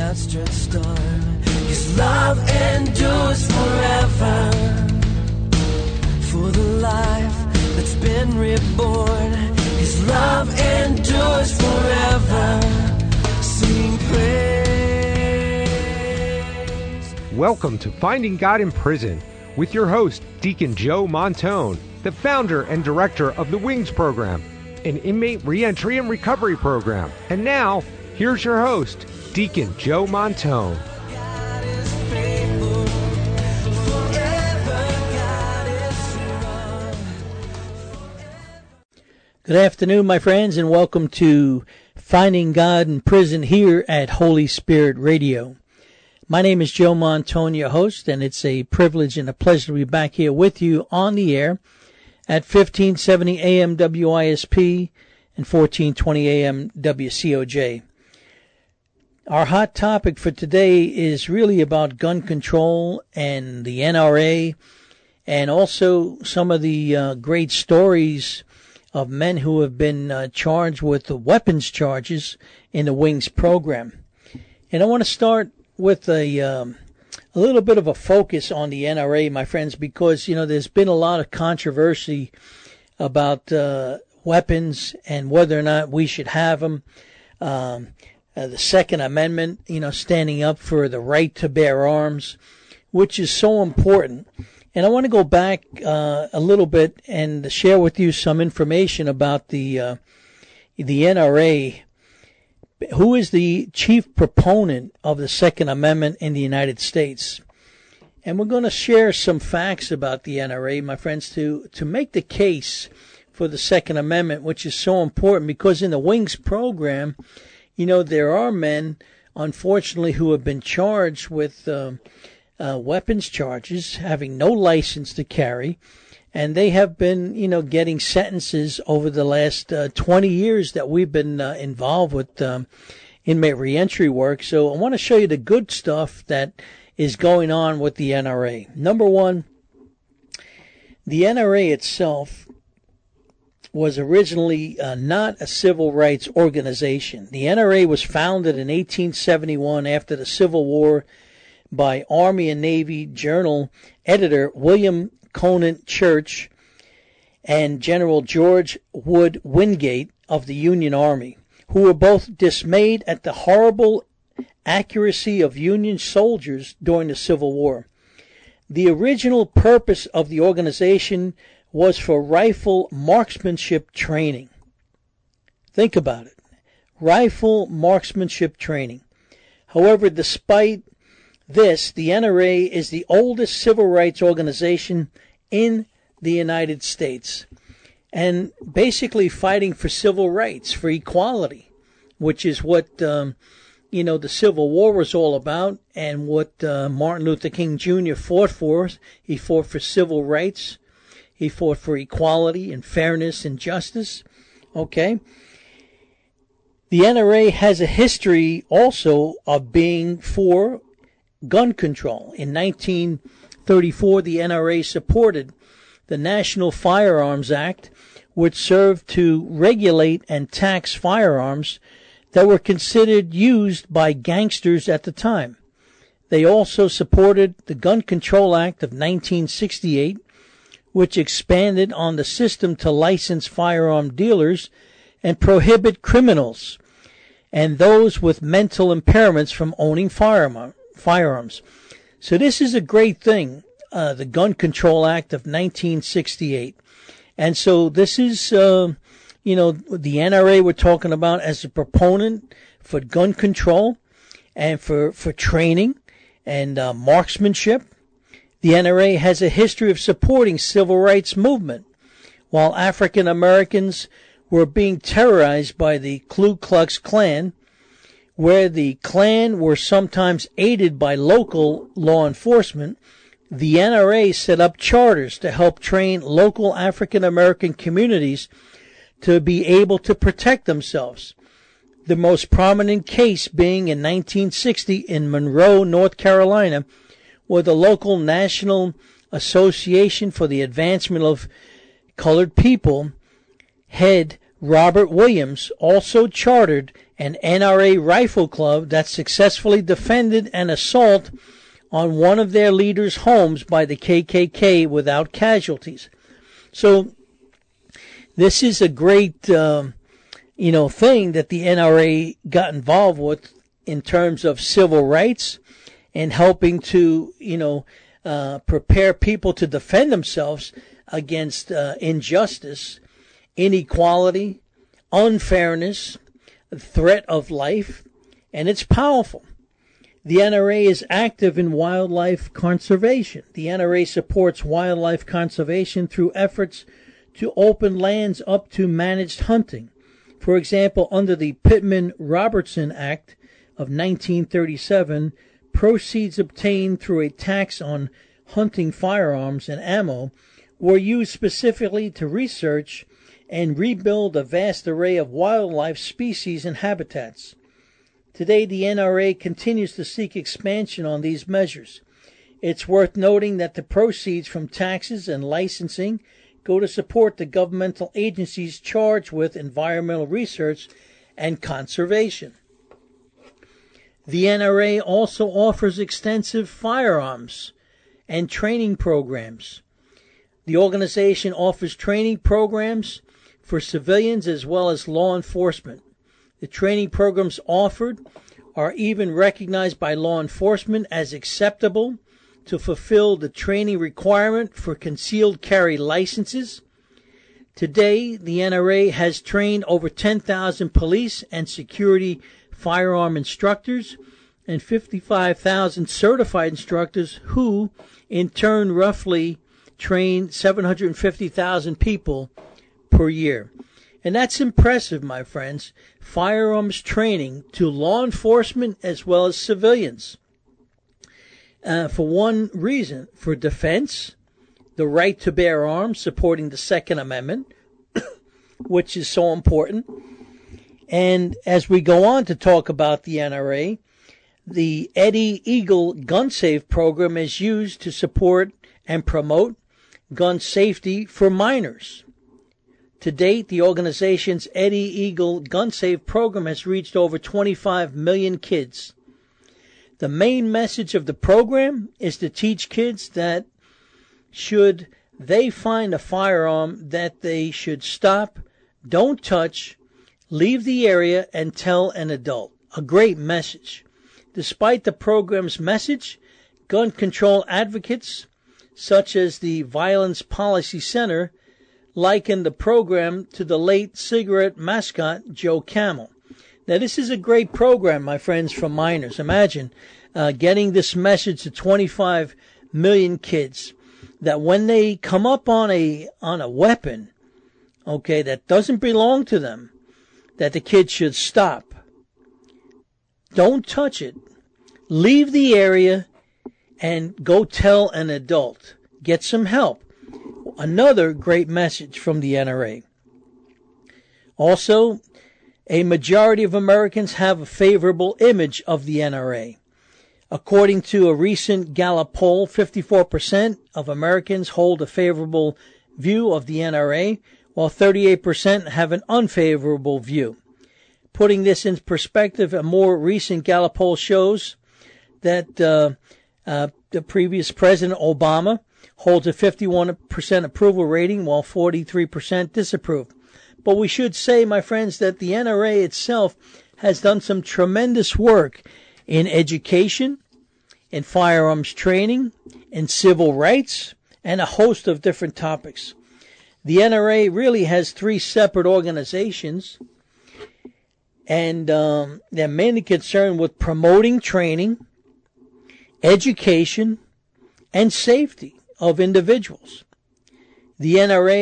outstretched arm. His love endures forever. For the life that's been reborn, His love endures forever. Sing praise. Welcome to Finding God in Prison with your host, Deacon Joe Montone, the founder and director of the WINGS program, an inmate reentry and recovery program. And now, here's your host, Deacon Joe Montone. Good afternoon, my friends, and welcome to Finding God in Prison here at Holy Spirit Radio. My name is Joe Montone, your host, and it's a privilege and a pleasure to be back here with you on the air at 1570 AM WISP and 1420 AM WCOJ. Our hot topic for today is really about gun control and the NRA, and also some of the great stories of men who have been charged with the weapons charges in the WINGS program. And I want to start with a little bit of a focus on the NRA, my friends, because, you know, there's been a lot of controversy about weapons and whether or not we should have them. The Second Amendment, you know, standing up for the right to bear arms, which is so important. And I want to go back a little bit and share with you some information about the NRA. Who is the chief proponent of the Second Amendment in the United States? And we're going to share some facts about the NRA, my friends, to make the case for the Second Amendment, which is so important because in the WINGS program, you know, there are men, unfortunately, who have been charged with weapons charges, having no license to carry, and they have been, you know, getting sentences over the last 20 years that we've been involved with inmate reentry work. So I want to show you the good stuff that is going on with the NRA. Number one, the NRA itself was originally not a civil rights organization. The NRA was founded in 1871 after the Civil War by Army and Navy Journal editor William Conant Church and General George Wood Wingate of the Union Army, who were both dismayed at the horrible accuracy of Union soldiers during the Civil War. The original purpose of the organization was for rifle marksmanship training. Think about it. Rifle marksmanship training. However, despite this, the NRA is the oldest civil rights organization in the United States and basically fighting for civil rights, for equality, which is what, you know, the Civil War was all about and what Martin Luther King Jr. fought for. He fought for civil rights. He fought for equality and fairness and justice. Okay. The NRA has a history also of being for gun control. In 1934, the NRA supported the National Firearms Act, which served to regulate and tax firearms that were considered used by gangsters at the time. They also supported the Gun Control Act of 1968, which expanded on the system to license firearm dealers and prohibit criminals and those with mental impairments from owning firearms. So this is a great thing, the Gun Control Act of 1968. And so this is, you know, the NRA we're talking about as a proponent for gun control and for training and marksmanship. The NRA has a history of supporting civil rights movement. While African Americans were being terrorized by the Ku Klux Klan, where the Klan were sometimes aided by local law enforcement, the NRA set up charters to help train local African American communities to be able to protect themselves. The most prominent case being in 1960 in Monroe, North Carolina, where the local National Association for the Advancement of Colored People head Robert Williams also chartered an NRA rifle club that successfully defended an assault on one of their leaders' homes by the KKK without casualties. So this is a great, thing that the NRA got involved with in terms of civil rights and helping to, prepare people to defend themselves against injustice, inequality, unfairness, threat of life, and it's powerful. The NRA is active in wildlife conservation. The NRA supports wildlife conservation through efforts to open lands up to managed hunting. For example, under the Pittman-Robertson Act of 1937, proceeds obtained through a tax on hunting firearms and ammo were used specifically to research and rebuild a vast array of wildlife species and habitats. Today, the NRA continues to seek expansion on these measures. It's worth noting that the proceeds from taxes and licensing go to support the governmental agencies charged with environmental research and conservation. The NRA also offers extensive firearms and training programs. The organization offers training programs for civilians as well as law enforcement. The training programs offered are even recognized by law enforcement as acceptable to fulfill the training requirement for concealed carry licenses. Today, the NRA has trained over 10,000 police and security firearm instructors and 55,000 certified instructors who, in turn, roughly train 750,000 people per year. And that's impressive, my friends. Firearms training to law enforcement as well as civilians. For one reason, for defense, the right to bear arms, supporting the Second Amendment, which is so important. And as we go on to talk about the NRA, the Eddie Eagle Gun Safe program is used to support and promote gun safety for minors. To date, the organization's Eddie Eagle Gun Safe program has reached over 25 million kids. The main message of the program is to teach kids that should they find a firearm, that they should stop, don't touch, leave the area, and tell an adult. A great message. Despite the program's message, gun control advocates, such as the Violence Policy Center, likened the program to the late cigarette mascot Joe Camel. Now, this is a great program, my friends, for minors. Imagine getting this message to 25 million kids that when they come up on a weapon, okay, that doesn't belong to them, that the kids should stop. Don't touch it. Leave the area and go tell an adult. Get some help. Another great message from the NRA. Also, a majority of Americans have a favorable image of the NRA. According to a recent Gallup poll, 54% of Americans hold a favorable view of the NRA, while 38% have an unfavorable view. Putting this in perspective, a more recent Gallup poll shows that the previous President Obama holds a 51% approval rating, while 43% disapprove. But we should say, my friends, that the NRA itself has done some tremendous work in education, in firearms training, in civil rights, and a host of different topics. The NRA really has 3 separate organizations, and they're mainly concerned with promoting training, education, and safety of individuals. The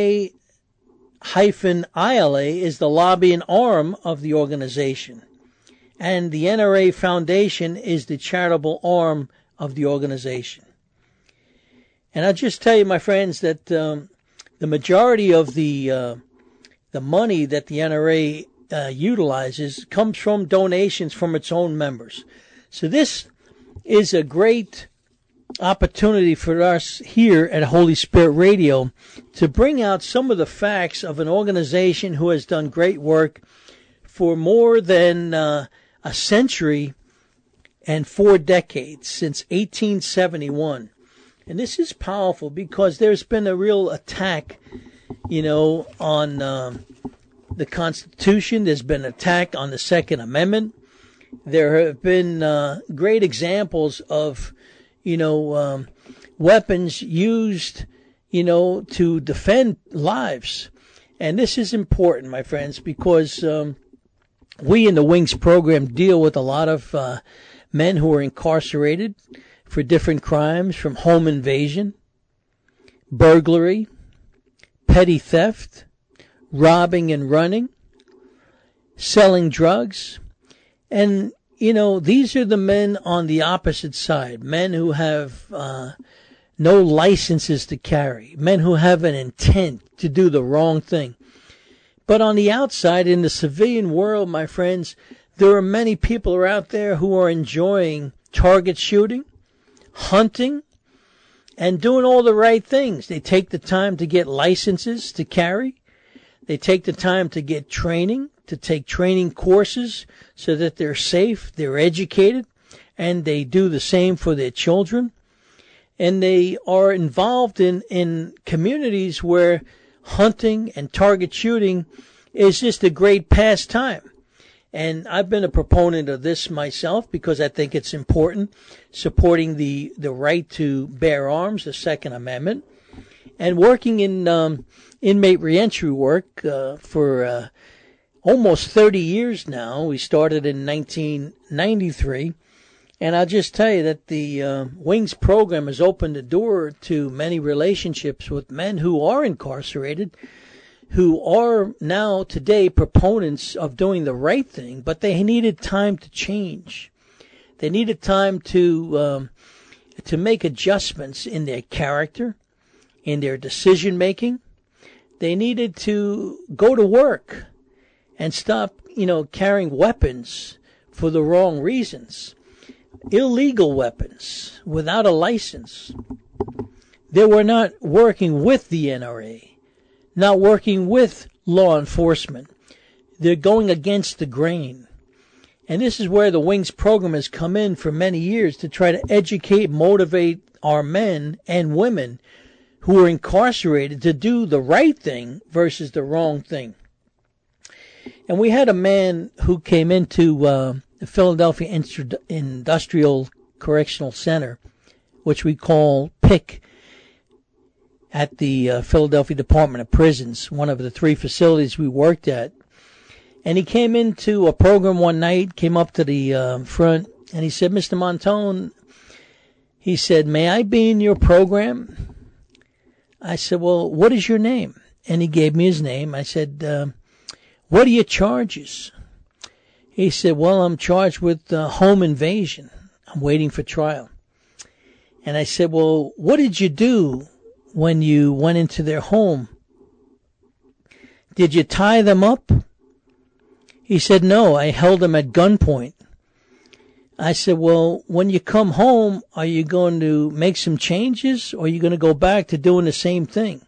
NRA-ILA is the lobbying arm of the organization, and the NRA Foundation is the charitable arm of the organization. And I'll just tell you, my friends, that the majority of the money that the NRA utilizes comes from donations from its own members. So this is a great opportunity for us here at Holy Spirit Radio to bring out some of the facts of an organization who has done great work for more than a century and 4 decades, since 1871. And this is powerful because there's been a real attack, on the Constitution. There's been an attack on the Second Amendment. There have been great examples of, weapons used, to defend lives. And this is important, my friends, because we in the Wings program deal with a lot of men who are incarcerated for different crimes, from home invasion, burglary, petty theft, robbing and running, selling drugs. And, these are the men on the opposite side, men who have no licenses to carry, men who have an intent to do the wrong thing. But on the outside, in the civilian world, my friends, there are many people out there who are enjoying target shooting, hunting, and doing all the right things. They take the time to get licenses to carry. They take the time to get training, to take training courses so that they're safe, they're educated, and they do the same for their children. And they are involved in communities where hunting and target shooting is just a great pastime. And I've been a proponent of this myself because I think it's important, supporting the right to bear arms, the Second Amendment, and working in inmate reentry work for almost 30 years now. We started in 1993. And I'll just tell you that the Wings program has opened the door to many relationships with men who are incarcerated, who are now today proponents of doing the right thing, but they needed time to change. They needed time to make adjustments in their character, in their decision making. They needed to go to work and stop, carrying weapons for the wrong reasons. Illegal weapons without a license. They were not working with the NRA, not working with law enforcement. They're going against the grain. And this is where the Wings program has come in for many years to try to educate, motivate our men and women who are incarcerated to do the right thing versus the wrong thing. And we had a man who came into the Philadelphia Industrial Correctional Center, which we call PIC, at the Philadelphia Department of Prisons, one of the 3 facilities we worked at. And he came into a program one night, came up to the front, and he said, "Mr. Montone," he said, "may I be in your program?" I said, "Well, what is your name?" And he gave me his name. I said, "What are your charges?" He said, "Well, I'm charged with home invasion. I'm waiting for trial." And I said, "Well, what did you do when you went into their home? Did you tie them up?" He said, "No, I held them at gunpoint." I said, "Well, when you come home, are you going to make some changes, or are you going to go back to doing the same thing?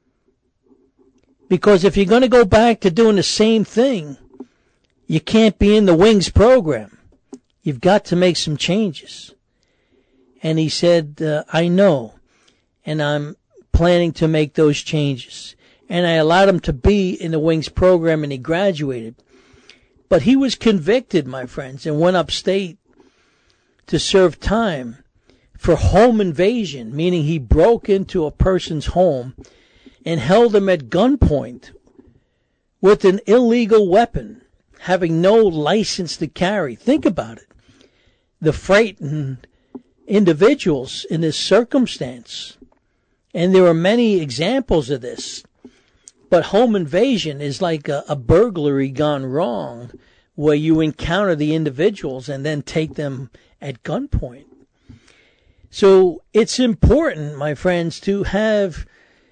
Because if you're going to go back to doing the same thing, you can't be in the Wings program. You've got to make some changes." And he said, "I know, and I'm planning to make those changes." And I allowed him to be in the Wings program, and he graduated. But he was convicted, my friends, and went upstate to serve time for home invasion, meaning he broke into a person's home and held them at gunpoint with an illegal weapon, having no license to carry. Think about it. The frightened individuals in this circumstance. And there are many examples of this. But home invasion is like a burglary gone wrong, where you encounter the individuals and then take them at gunpoint. So it's important, my friends, to have,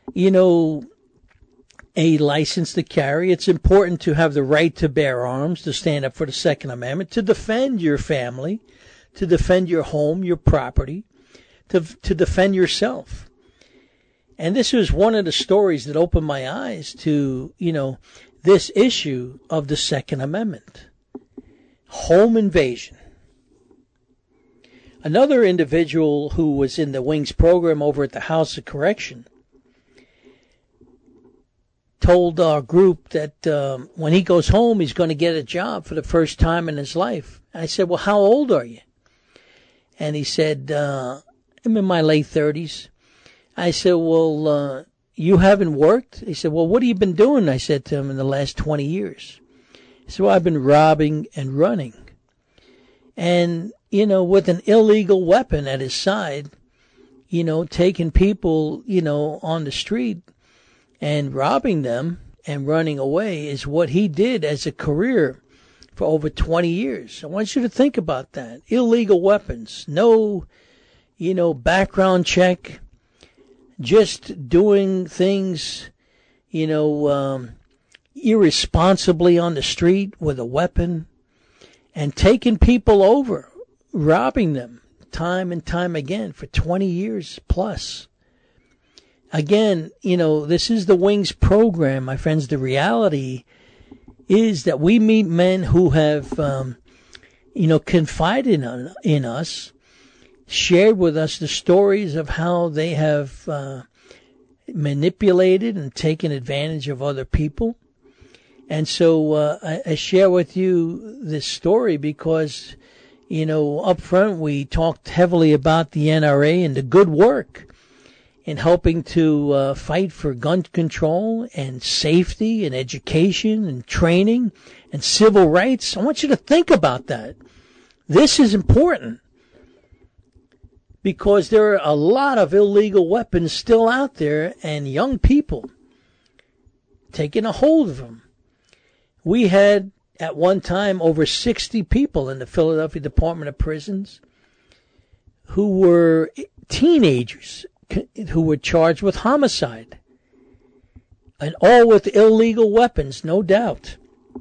a license to carry. It's important to have the right to bear arms, to stand up for the Second Amendment, to defend your family, to defend your home, your property, to defend yourself. And this was one of the stories that opened my eyes to, this issue of the Second Amendment. Home invasion. Another individual who was in the Wings program over at the House of Correction told our group that when he goes home, he's going to get a job for the first time in his life. And I said, well, how old are you? And he said, I'm in my late 30s. I said, well, you haven't worked? He said, well, what have you been doing? I said to him, in the last 20 years. He said, well, I've been robbing and running. And, with an illegal weapon at his side, taking people, on the street and robbing them and running away is what he did as a career for over 20 years. I want you to think about that. Illegal weapons, no, background check, just doing things, irresponsibly on the street with a weapon and taking people over, robbing them time and time again for 20 years plus. Again, this is the Wings program, my friends. The reality is that we meet men who have, confided in us, shared with us the stories of how they have manipulated and taken advantage of other people. And so I share with you this story because, up front we talked heavily about the NRA and the good work in helping to fight for gun control and safety and education and training and civil rights. I want you to think about that. This is important because there are a lot of illegal weapons still out there and young people taking a hold of them. We had at one time over 60 people in the Philadelphia Department of Prisons who were teenagers who were charged with homicide, and all with illegal weapons, no doubt.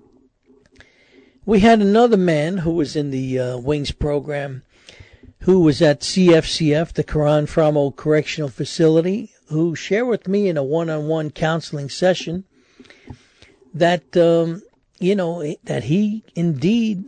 We had another man who was in the Wings program who was at CFCF, the Karan Framo Correctional Facility, who shared with me in a one-on-one counseling session that, that he indeed,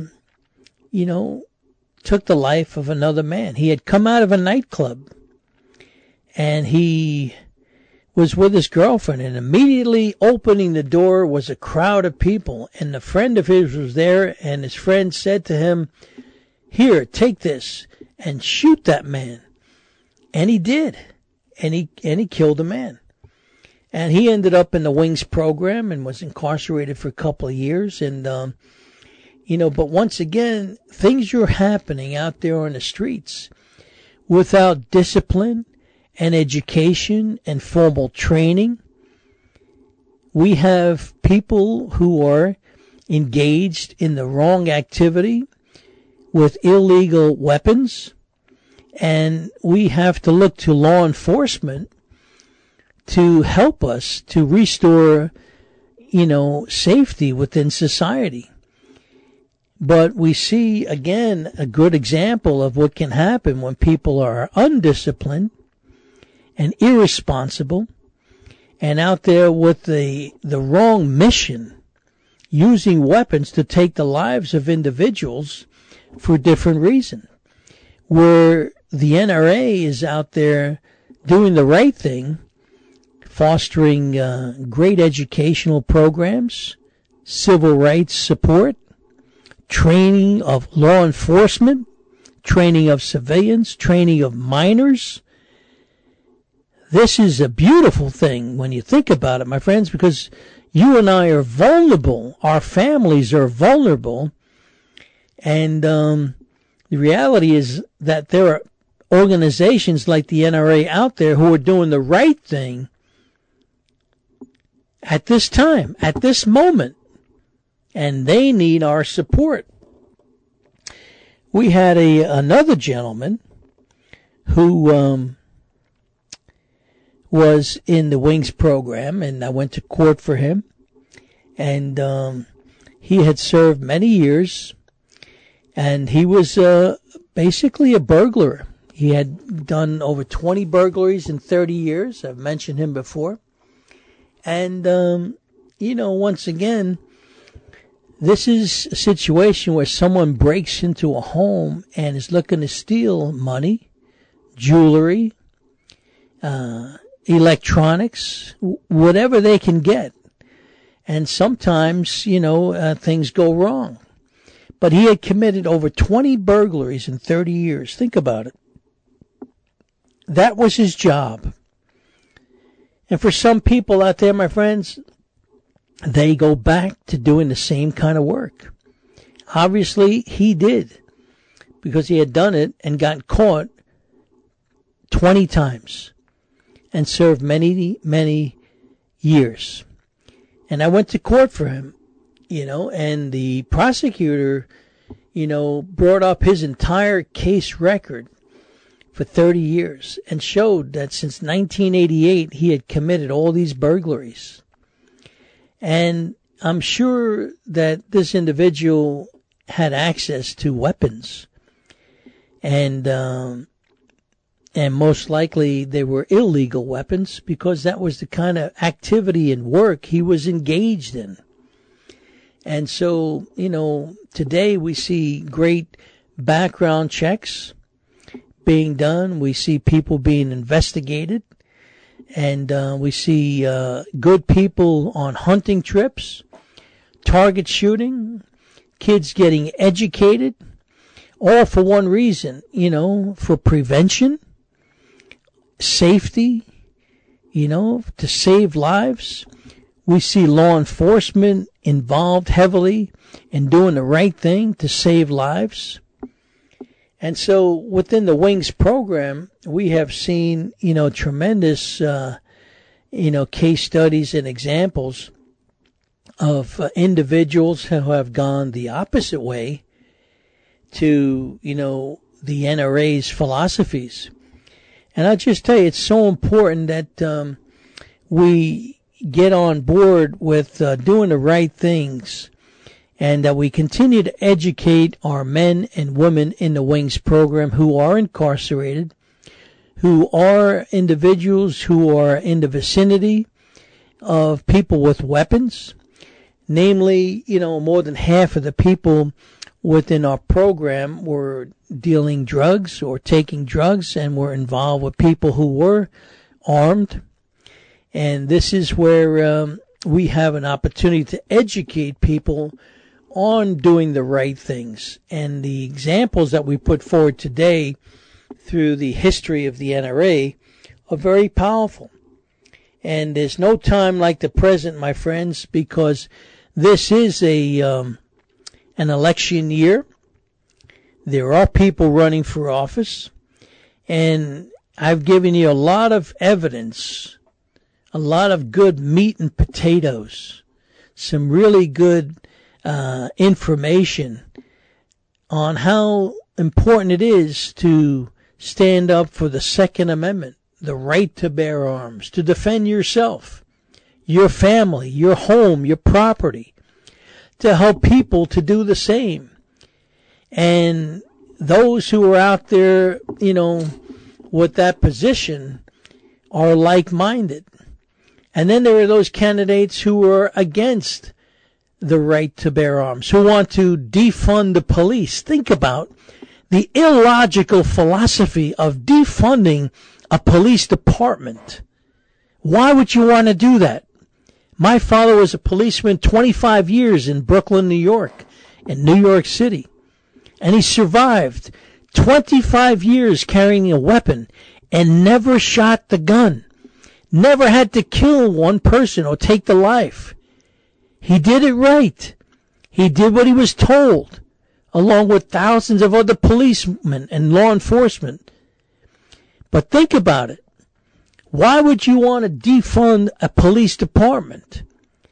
took the life of another man. He had come out of a nightclub and he was with his girlfriend, and immediately opening the door was a crowd of people, and the friend of his was there, and his friend said to him, here, take this and shoot that man. And he did. And he killed a man. And he ended up in the Wings program and was incarcerated for a couple of years. And, but once again, things are happening out there on the streets without discipline and education and formal training. We have people who are engaged in the wrong activity with illegal weapons, and we have to look to law enforcement to help us to restore, safety within society. But we see, again, a good example of what can happen when people are undisciplined and irresponsible and out there with the wrong mission, using weapons to take the lives of individuals for different reasons. Where the NRA is out there doing the right thing, fostering great educational programs, civil rights support, training of law enforcement, training of civilians, training of minors. This is a beautiful thing when you think about it, my friends, because you and I are vulnerable. Our families are vulnerable. And the reality is that there are organizations like the NRA out there who are doing the right thing at this time, at this moment. And they need our support. We had another gentleman who was in the Wings program, and I went to court for him. And he had served many years, and he was basically a burglar. He had done over 20 burglaries in 30 years. I've mentioned him before. And, once again, this is a situation where someone breaks into a home and is looking to steal money, jewelry, electronics, whatever they can get. And sometimes, things go wrong. But he had committed over 20 burglaries in 30 years. Think about it. That was his job. And for some people out there, my friends, they go back to doing the same kind of work. Obviously, he did, because he had done it and got caught 20 times and served many, many years. And I went to court for him, and the prosecutor, brought up his entire case record for 30 years and showed that since 1988 he had committed all these burglaries. And I'm sure that this individual had access to weapons, and most likely they were illegal weapons, because that was the kind of activity and work he was engaged in. And so, today we see great background checks being done. We see people being investigated. And we see good people on hunting trips, target shooting, kids getting educated, all for one reason, for prevention, safety, to save lives. We see law enforcement involved heavily in doing the right thing to save lives. And so within the Wings program, we have seen, tremendous, case studies and examples of individuals who have gone the opposite way to, the NRA's philosophies. And I'll just tell you, it's so important that we get on board with doing the right things, and that we continue to educate our men and women in the Wings program who are incarcerated, who are individuals who are in the vicinity of people with weapons. Namely, more than half of the people within our program were dealing drugs or taking drugs and were involved with people who were armed. And this is where we have an opportunity to educate people on doing the right things. And the examples that we put forward today through the history of the NRA are very powerful. And there's no time like the present, my friends, because this is an election year. There are people running for office, and I've given you a lot of evidence, a lot of good meat and potatoes, some really good information on how important it is to stand up for the Second Amendment, the right to bear arms, to defend yourself, your family, your home, your property, to help people to do the same. And those who are out there, with that position are like-minded. And then there are those candidates who are against the right to bear arms, who want to defund the police. Think about the illogical philosophy of defunding a police department. Why would you want to do that? My father was a policeman 25 years in Brooklyn, New York, in New York City. And he survived 25 years carrying a weapon and never shot the gun. Never had to kill one person or take the life. He did it right. He did what he was told, along with thousands of other policemen and law enforcement. But think about it. Why would you want to defund a police department?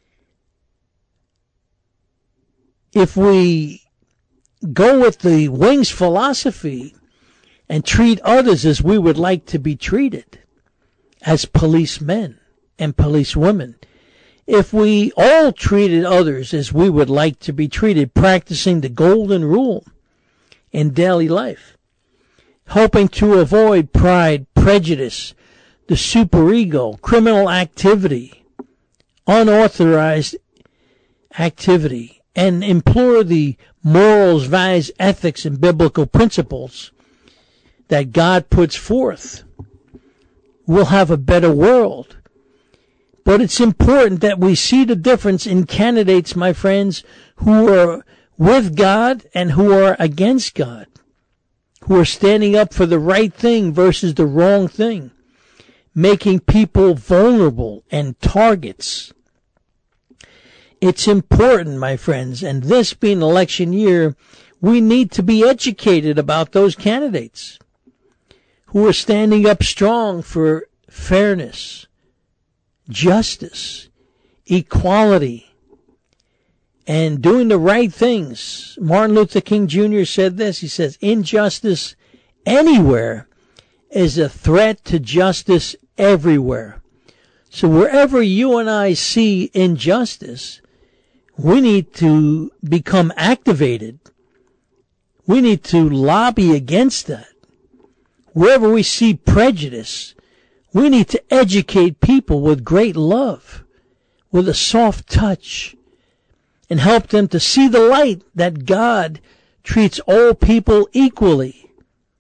If we go with the Wings philosophy and treat others as we would like to be treated, as policemen and policewomen, if we all treated others as we would like to be treated, practicing the golden rule in daily life, hoping to avoid pride, prejudice, the superego, criminal activity, unauthorized activity, and implore the morals, values, ethics, and biblical principles that God puts forth, we'll have a better world. But it's important that we see the difference in candidates, my friends, who are with God and who are against God, who are standing up for the right thing versus the wrong thing, making people vulnerable and targets. It's important, my friends, and this being election year, we need to be educated about those candidates who are standing up strong for fairness, justice, equality, and doing the right things. Martin Luther King Jr. said this. He says, injustice anywhere is a threat to justice everywhere. So wherever you and I see injustice, we need to become activated. We need to lobby against that. Wherever we see prejudice, we need to educate people with great love, with a soft touch, and help them to see the light that God treats all people equally.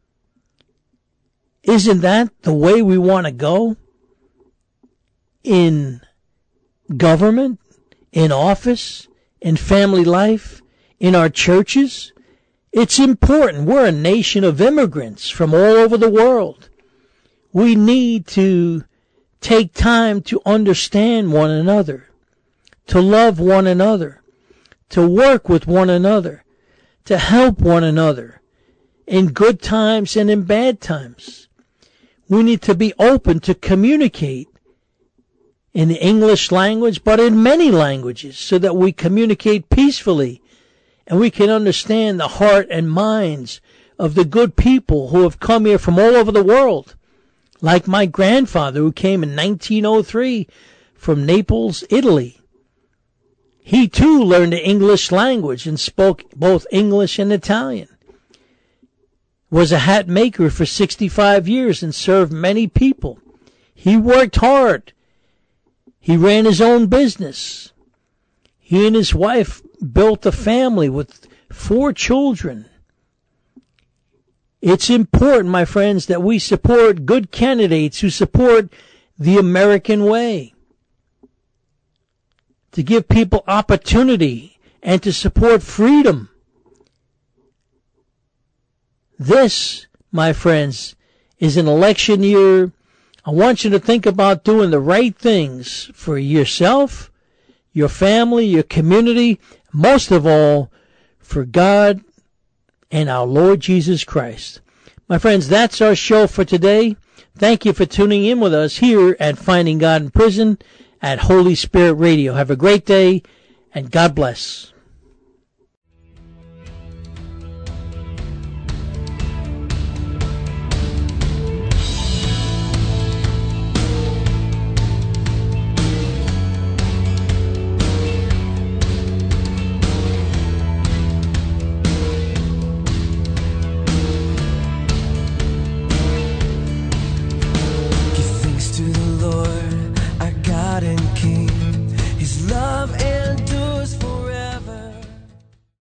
Isn't that the way we want to go? In government, in office, in family life, in our churches? It's important. We're a nation of immigrants from all over the world. We need to take time to understand one another, to love one another, to work with one another, to help one another in good times and in bad times. We need to be open to communicate in the English language, but in many languages, so that we communicate peacefully and we can understand the heart and minds of the good people who have come here from all over the world. Like my grandfather, who came in 1903 from Naples, Italy. He too learned the English language and spoke both English and Italian. Was a hat maker for 65 years and served many people. He worked hard. He ran his own business. He and his wife built a family with 4 children. It's important, my friends, that we support good candidates who support the American way, to give people opportunity and to support freedom. This, my friends, is an election year. I want you to think about doing the right things for yourself, your family, your community, most of all, for God and our Lord Jesus Christ. My friends, that's our show for today. Thank you for tuning in with us here at Finding God in Prison at Holy Spirit Radio. Have a great day, and God bless.